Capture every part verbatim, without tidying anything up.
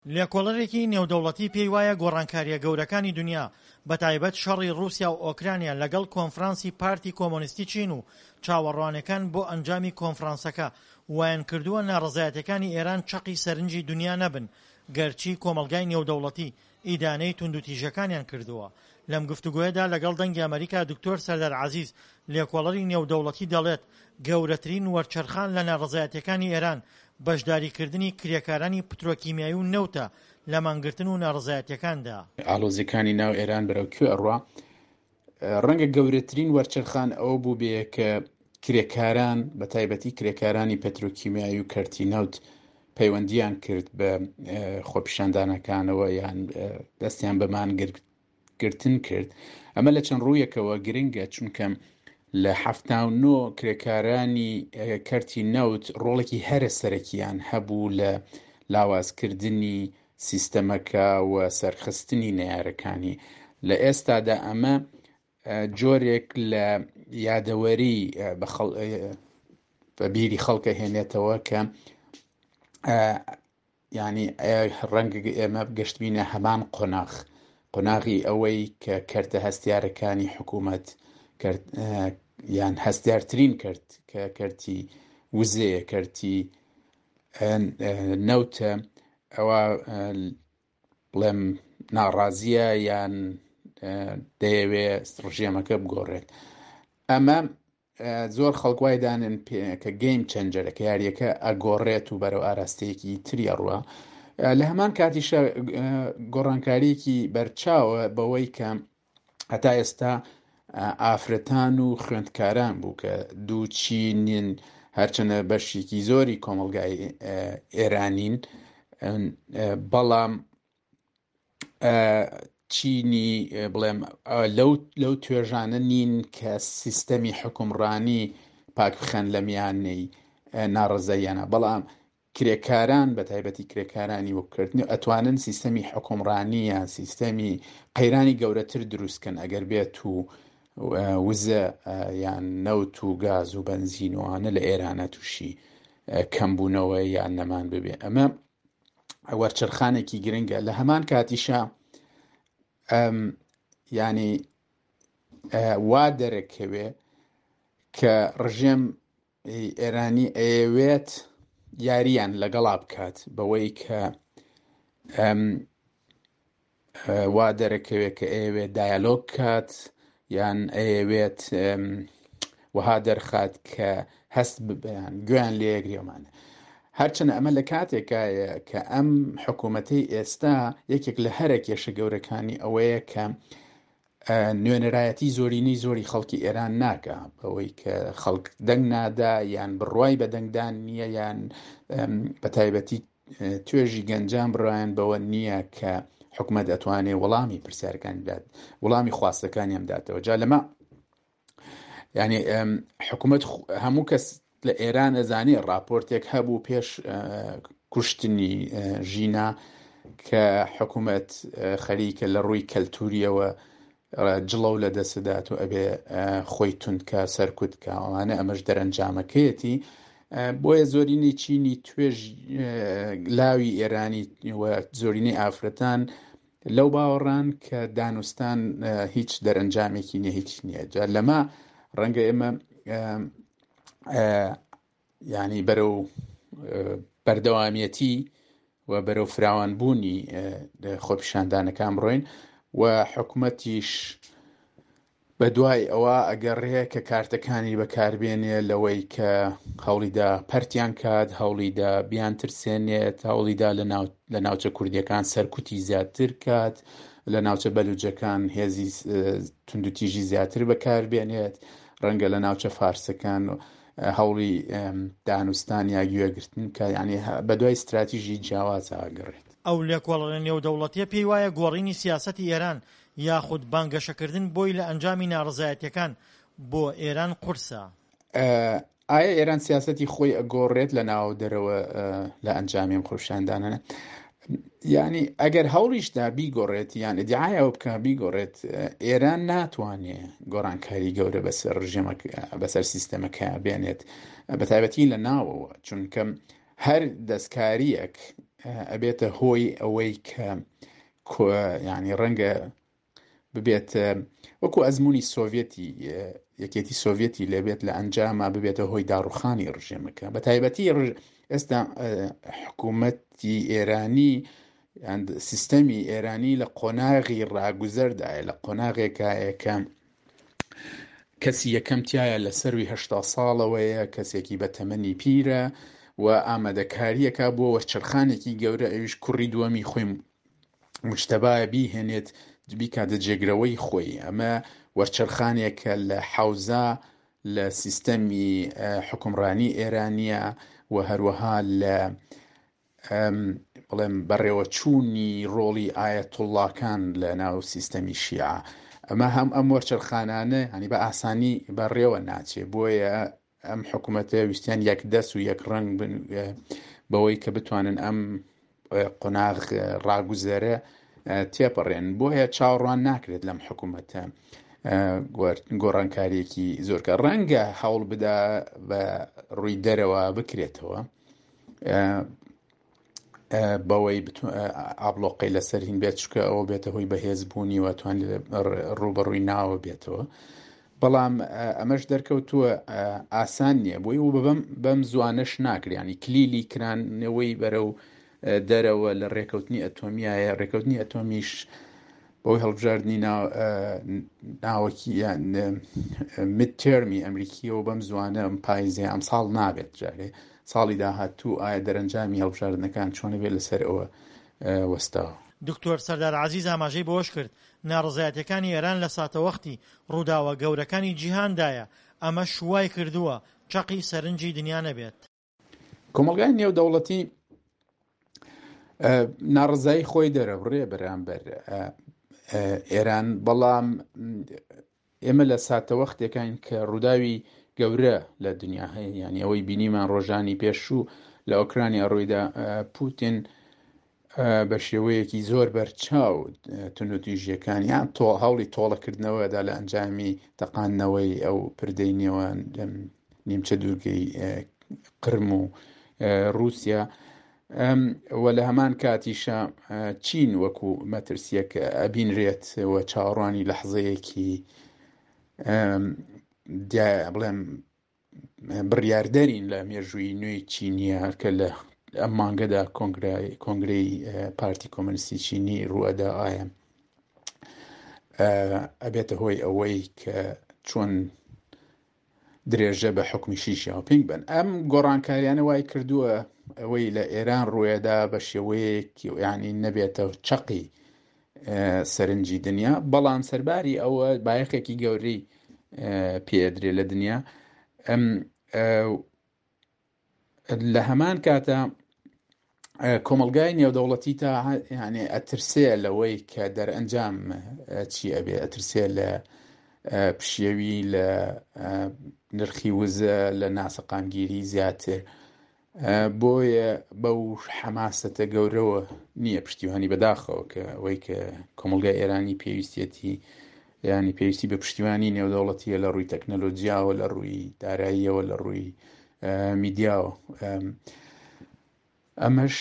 لێکۆڵەرێکی نێودەوڵەتی پێی وایە گۆڕانکاریە گەورەکانی دنیا بەتایبەت شەڕی رووسیا و ئۆکرانیا لەگەڵ کۆنفرانسی پارتی کۆمۆنیستی چین و چاوەڕوانەکان بۆ ئەنجامی کۆنفرانسەکە وایان کردووە ناڕەزایەتەکانی ئێران چەقی سەرنجی دنیا نەبن، گەرچی کۆمەلگای نێودەوڵەتی ئیدانەی توندوتیژەکانیان کردووە. لەم گفتوگۆیەدا لەگەڵ دەنگی ئەمریکا دکتۆر سەردار عەزیز لێکۆڵەری نێودەوڵەتی دەڵێت گەورەترین وەرچەرخان لە ناڕەزایەتەکانی ئێران بەشداریکردنی کرێکارانی پترۆکیمیایی و نەوتە لە مانگرتن و ناڕەزایەتیەکاندا. ئاڵۆزیەکانی ناو ئێران بەرەو کوێ ئەڕوا ڕەنگە گەورەترین وەرچەرخان ئەوە بوو بێ کە کرێکاران بە تایبەتی کرێکارانی پەترۆکیمیایی و کەرتی نەوت پەیوەندیان کرد بە خۆپیشاندانەکانەوە یان دەستیان بە مانگرتن کرد. ئەمە لە چەند ڕوویەکەوە گرنگە، چونکە لە حەفتا و نۆ کرێکارانی کەرتی نەوت ڕۆڵێکی هەرە سەرەکیان هەبوو لە لاوازکردنی سیستەمەکە و سەرخستنی نەیارەکانی. لە ئێستادا ئەمە جۆرێک لە یادەوەری بە بیری خەڵکە هێنێتەوە کە ینی ڕەنگە ئێمە گەشتبینە هەمان قۆناغ قۆناغی ئەوەی کە کەرتە هەستیارەکانی حکوومەت یان هەستیارترین کرد کە کەرتی وزەیە، کەرتی نەوتە، ئەوە بڵێم ناڕازیە یان دەیەوێت ڕژێمەکە بگۆڕێت. ئەمە زۆر خەڵک وای دانن کە گەیم چەنجەرە کە یاریەکە ئەگۆڕێت و بەرەو ئاراستەیەکی تری ئەڕوە. لە هەمان کاتیشە گۆڕانکاریەکی بەرچاوە بەوەی کە هەتا ئێستا ئافرەتان و خوێندکاران بوو کە دووچینین، هەرچەنە بەشێکی زۆری کۆمەلگای ئێرانین، بەڵام چینی بڵێم لەو توێژانە نین کە سیستەمی حکومڕانی پاکبخەن لە میانەی ناڕەزاییانە، بەڵام کرێکاران بە تایبەتی کرێکارانی وەکردنی ئەتوانن سیستەمی حکومڕانی یان سیستەمی قەیرانی گەورەتر دروستکەن ئەگەر بێت و وزە یان نەوت و گاز و بەنزینوانە لە ئێرانە تووشی کەمبوونەوە یان نەمان ببێ. ئەمە وەرچەرخانێکی گرنگە. لە هەمان کاتیشە ینی وا دەرەکەوێ کە ڕژێم ئێرانی ئەیەوێت یاریان لەگەڵا بکات بەوەی کە وا دەرەکەوێت کە ئەیەوێت دایالۆگ کات یان ئەیەوێت وەها دەرخات کە هەست ببیان گوێیان لێگرێمانە. هەرچەنە ئەمە لە کاتێکایە کە ئەم حکوومەتەی ئێستا یەکێک لە هەرە کێشە گەورەکانی ئەوەیە کە نوێنەرایەتی زۆرینەی زۆری خەڵکی ئێران ناکە بەوەی کە خەڵک دەنگ نادا یان بڕوای بە دەنگدان نییە یان بە تایبەتی توێژی گەنجان بڕایان بەوە نییە کە حکومەت ئەتوانێ وەڵامی پرسیارەکان بدات، وەڵامی خواستەکانیان بداتەوە. جا لەمە ینی حکومەت هەموو کەس لە ئێران ئەزانێ ڕاپۆرتێک هەبوو پێش کوشتنی ژینا کە حکومەت خەریکە لە ڕووی کەلتوریەوە جڵە و لە دەسەدات و ئەبێ خۆی توندکە سەرکوتکە ئەوانە ئەمەش دەرەنجامەکەیەتی. بۆیە زۆرینەی چینی توێژ لاوی ئێرانی و زۆرینەی ئافرەتان لەو باوەڕان کە دانوستان هیچ دەرەنجامێکی نییە، هیچ نییە. جا لەمە ڕەنگە ئێمە ینی بەرەو بەردەوامیەتی و بەرەو فراوانبوونی خۆپیشاندانەکان بڕۆین و حکومەتیش بە دوای ئەوە ئەگەڕێ کە کارتەکانی بەکاربێنێ لەوەی کە هەوڵیدا پەرتیان کات، هەوڵیدا بیان ترسێنێت، هەوڵیدا لە ناوچە کوردیەکان سەرکوتی زیاتر کات، لە ناوچە بەلوجەکان هێزی توندوتیژی زیاتر بەکاربێنێت، ڕەنگە لە ناوچە فارسەکان هەوڵی دانوستان یا گوێگرتن کە یعنی بە دوای استراتیژی جیاوازە ئاگەڕێت. ئەو لێکۆڵەرە نێودەوڵەتیە پێی وایە گۆڕینی سیاسەتی ئێران یاخود بانگەشەکردن بۆی لە ئەنجامی ناڕەزایەتیەکان بۆ ئێران قورسە. ئایا ئێران سیاسەتی خۆی ئەگۆڕێت لە ناو دەرەوە لە ئەنجامی خۆپیشاندانانە؟ یعنی ئەگەر هەوڵیشدا بیگۆڕێت یان ئیدعای ئەو بکە بیگۆڕێت، ئێران ناتوانێت گۆڕانکاری گەورە بەسەر ڕژێمەکە بەسەر سیستەمەکە بێنێت، بە تایبەتی لە ناوەوە، چونکە هەر دەستکاریەک ئەبێتە هۆی ئەوەی کە یعنی ڕەنگە ببێت وەکو ئەزمموی سۆڤێتی یەکێتی سۆڤێتی لەبێت لە ئەنجامە ببێتە هۆی داڕوخانی ڕژێمەکە بە تایبەتی ئێستا حکوومەتی ئێرانی سیستەمی ئێرانی لە قۆناغی ڕاگوزەردایە لە قۆناغێکایە کە کەسی یەکەم تایە لە سەروی هەشتا ساڵەوەیە کەسێکی بە تەمەنی پیرە و ئامادەکاریەکە بۆ وەرچەرخانێکی گەورە ئەویش کوڕی دووەمی خۆی مجتەبایە بیهێنێت بیکاتە جێگرەوەی خۆی ئەمە وەرچەرخانێکە لە حەوزە لە سیستەمی حکومڕانی ئێرانیە و هەروەها لە بڵێم بەڕێوە چوونی ڕۆڵی ئایەتوڵڵاکان لە ناو سیستەمی شیعە ئەمە هەم ئەم وەرچەرخانانە هەنی بە ئاسانی بەڕێوە ناچێ بۆیە ئەم حکوومەتە ویستیان یەک دەست و یەک ڕنگ بەوەی کە بتوانن ئەم قۆناغ ڕاگوزەرە تێپەڕێن بۆیە چاوەڕوان ناکرێت لەم حکوومەتە گۆڕانکاریەکی زۆرکە ڕەنگە هەوڵ بدا بە ڕووی دەرەوە بکرێتەوە بەوەی ئابلۆقی لەسەر هین بێت چکە ئەوە بێتە هۆی بەهێزبوونی و توانێت ڕوبەڕووی ناوە بێتەوە بەڵام ئەمەش دەرکەوتووە ئاسان نییە بۆی و بەم زوانەش ناکرێنی کلیلی کرانەوەی بەرەو دەرەوە لە ڕێکەوتنی ئەتۆمیایە ڕێکەوتنی ئەتۆمیش بۆی هەڵبژاردننی ناوەکی مدتێرمی ئەمریکیەوە بەم زوانە ئەم پاییزێ ئەم ساڵ نابێت جارێ ساڵی داهاتوو ئایا دەرەنجامی هەڵبژاردنەکان چۆنە بێت لەسەر ئەوە وەستاوە. دکتۆر سەردار عەزیز ئاماژەی بۆش کرد ناڕزایەتەکانی ئێران لە ساتەوەختی ڕووداوە گەورەکانی جیهاندایە ئەمە شوای کردووە چەقی سەرنجی دنیا نەبێت. کۆمەلگای نێودەوڵەتی ناڕزایی خۆی دەرەبڕێ بەرامبەر ئێران بەڵام ئێمە لە ساتەوەختێکین کە ڕووداوی گەورە لە دنیا هەیە یعنی ئەوەی بینیمان ڕۆژانی پێشوو لە ئۆکرانیا ڕوویدا پوتین بە شێوەیەکی زۆر بەرچاو تونوتیژیەکان یان تۆ هەوڵی تۆڵەکردنەوەدا لە ئەنجامی تەقاندنەوەی ئەو پردەی نێوان نیمچە دوورگەی قرم و رووسیا و لە هەمان کاتیشە چین وەکو مەترسیەک ئەبینرێت و چاوەڕوانی لەحزەیەکی بڵێم بڕیاردەرین لە مێژووی نوێی چینیە کە لە ئەم مانگەدا کۆنگرەی پارتی کۆمۆنیستی چینی ڕوئەدا ئایا ئەبێتە هۆی ئەوەی کە چۆن درێژە بە حکمی شیشەوە پێنگ بن. ئەم گۆڕانکاریانە وای کردووە ئەوەی لە ئێران ڕوێدا بە شێوەیەکی یعنی نەبێتە چەقی سەرنجی دنیا بەڵام سەرباری ئەوە بایەخێکی گەورەی پێدرێ لە دنیا لە هەمان کاتە کۆمەلگای نێودەوڵەتی تا یعنی ئەترسێ لەوەی کە دەرئەنجام چی ئەبێ ئەترسێ لە پشێوی لە نرخی وزە لە ناسەقامگیری زیاتر بۆیە بەو حەماسەتە گەورەوە نییە پشتیوانی بەداخەوە کە ئەوەی کە کۆمەلگای ئێرانی پێویستێتی ینی پێویستی بە پشتیوانی نێودەوڵەتیە لە ڕووی تەکنەلۆجیاوە لە ڕووی داراییەوە لە ڕووی میدیاوە ئەمەش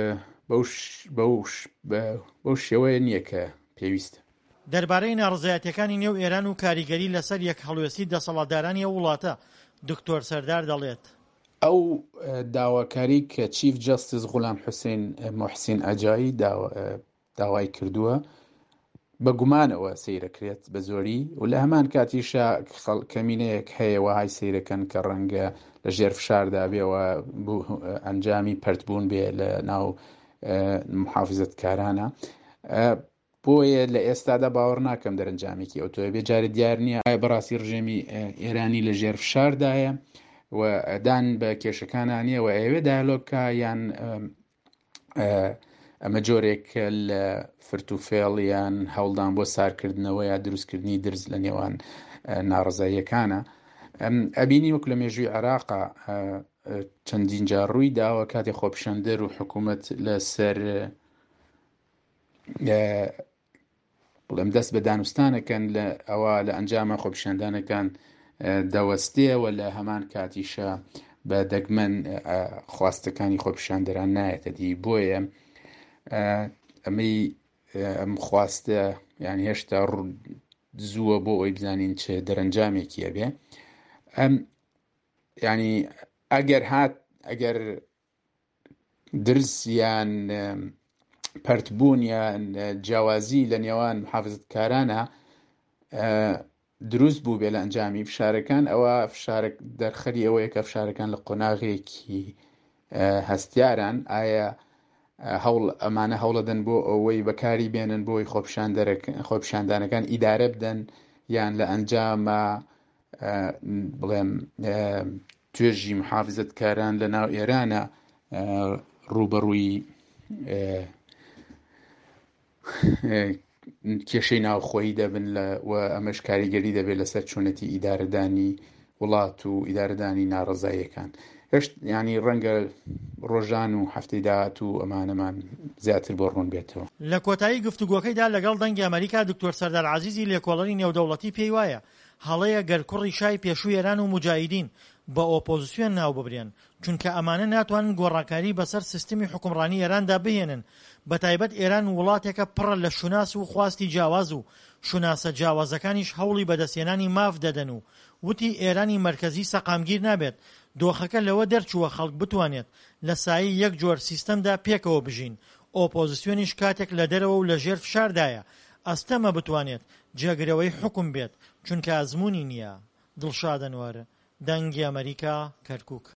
بەو شێوەیە نییە کە پێویستە. دەربارەی ناڕزایەتیەکانی نێو ئێران و کاریگەری لەسەر یەک هەڵوێستی دەسەڵاتدارانی ئەو وڵاتە دکتۆر سەردار دەڵێت ئەو داواکاری کە چیف جەستیس غولام حوسێن موحسین ئەجایی داوای کردووە بە گومانەوە سەیرەکرێت بە زۆری و لە هەمان کاتیشە کەمینەیەک هەیە وهای سەیرەکەن کە ڕەنگە لە ژێر فشاردا بێەوە ئەنجامی پەرتبوون بێ لە ناو محافزەتکارانە بۆیە لە ئێستادا باوەڕ ناکەم دەرەنجامێکی ئەو تۆ بێجارە دیار نییە بەڕاستی ڕژێمی ئێرانی لە ژێر فشاردایە و ئەدان بە کێشەکانانیە و ئەوێ دایلۆگکە یان ئەمە جۆرێک لە فرتوفێڵیان هەوڵدان بۆ سارکردنەوە یا دروستکردنی درز لە نێوان ناڕزاییەکانە ئەبینی وەک لە مێژووی عێراقا چەندین جار ڕووی داوە کاتی خۆپیشاندەر و حکوومەت لەسەر بڵێم دەست بە دانوستانەکەن لە ئەوە لە ئەنجامە خۆپیشاندانەکان دەوەستێەوە لە هەمان کاتیشە بە دەگمەن خواستەکانی خۆپیشاندەران نایەتە دی. بۆیە ئەمەی ئەم خواستە یعنی هێشتا زووە بۆ ئەوی بزانین چه دەرەنجامێکیە بێ. ئەم یعنی ئەگەر هات ئەگەر درسیان پەرتبوون یان جیاوازی لە نێوان محافزەتکارانە دروست بوو بێ لە ئەنجامی فشارەکان، ئەوە فشارێک دەرخەری ئەوەیە کە فشارەکان لە قۆناغێکی هەستیاران ئایا هەوڵ ئەمانە هەوڵەدەن بۆ ئەوەی بەکاری بێنن بۆی خۆپیشاندانەکان ئیدارە بدەن یان لە ئەنجامە بڵێم توێژی محافزەتکاران لە ناو ئێرانە ڕوبەڕووی کێشەی ناوخۆیی دەبن و ئەمەش کاریگەری دەبێت لەسەر چۆنەتی ئیدارەدانی وڵات و ئیدارەدانی ناڕەزاییەکان. هێشت ینی ڕەنگە ڕۆژان و هەفتەی داهات و ئەمانەمان زیاتر بۆ ڕوون بێتەوە. لە کۆتایی گفتوگۆکەیدا لەگەڵ دەنگی ئەمریکا دکتۆر سەردار عەزیزی لێکۆڵەری نێودەوڵەتی پێی وایە هەڵەیە گەرکوڕی شای پێشووی ئێران و موجاهیدین بە ئۆپۆزیسیۆن ناو ببرێن، چونکە ئەمانە ناتوانن گۆڕانکاری بەسەر سیستمی حکومڕانی ئێراندا بهێنن. بەتایبەت ئێران وڵاتێکە پڕە لە شوناس و خواستی جیاواز و شوناسە جیاوازەکانیش هەوڵی بەدەستێنانی ماف دەدەن و وتی ئێرانی مەرکەزی سەقامگیر نابێت. دۆخەکە لەوە دەرچووە خەڵک بتوانێت لە سایی یەک جۆر سیستەمدا پێکەوە بژین. ئۆپۆزیسیۆنیش کاتێک لە دەرەوە و لە ژێر فشاردایە ئەستەمە بتوانێت جێگرەوەی حکم بێت، چونکە ئەزموونی نییە. دڵشاد ئەنوەر، دەنگی ئەمریکا، کەرکووک.